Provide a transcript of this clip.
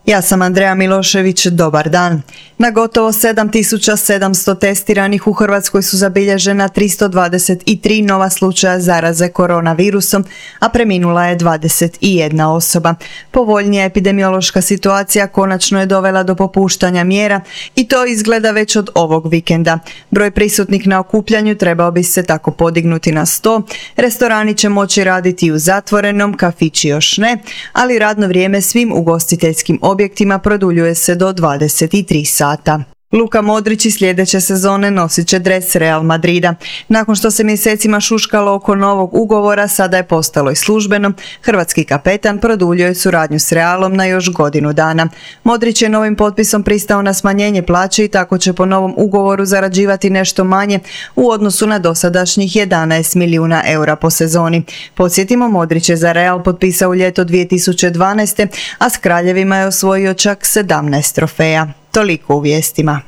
Ja sam Andreja Milošević, dobar dan. Na gotovo 7700 testiranih u Hrvatskoj su zabilježena 323 nova slučaja zaraze koronavirusom, a preminula je 21 osoba. Povoljnija epidemiološka situacija konačno je dovela do popuštanja mjera i to izgleda već od ovog vikenda. Broj prisutnih na okupljanju trebao bi se tako podignuti na 100, restorani će moći raditi u zatvorenom, kafići još ne, ali radno vrijeme svim ugostiteljskim objektima produljuje se do 23 sata. Luka Modrić iz sljedeće sezone nosit će dres Real Madrida. Nakon što se mjesecima šuškalo oko novog ugovora, sada je postalo i službeno. Hrvatski kapetan produljio je suradnju s Realom na još godinu dana. Modrić je novim potpisom pristao na smanjenje plaće i tako će po novom ugovoru zarađivati nešto manje u odnosu na dosadašnjih 11 milijuna eura po sezoni. Podsjetimo, Modrić je za Real potpisao u ljeto 2012. a s Kraljevima je osvojio čak 17 trofeja. Toliko u vijestima.